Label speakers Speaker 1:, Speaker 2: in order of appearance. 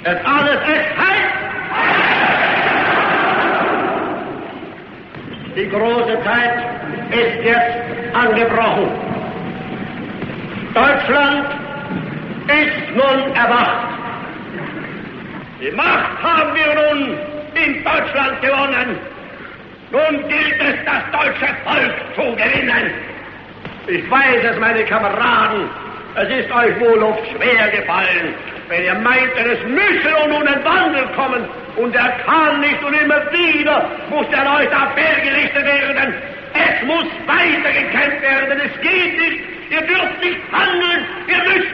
Speaker 1: Das alles ist Zeit! Die große Zeit ist jetzt angebrochen. Deutschland ist nun erwacht. Die Macht haben wir nun in Deutschland gewonnen. Nun gilt es, das deutsche Volk zu gewinnen. Ich weiß es, meine Kameraden, es ist euch wohl oft schwer gefallen, wenn ihr meintet, es müsse nun ein Wandel kommen, und er kann nicht, und immer wieder muss der Leute Appell gerichtet werden. Es muss weitergekämpft werden, es geht nicht, ihr dürft nicht handeln, ihr müsst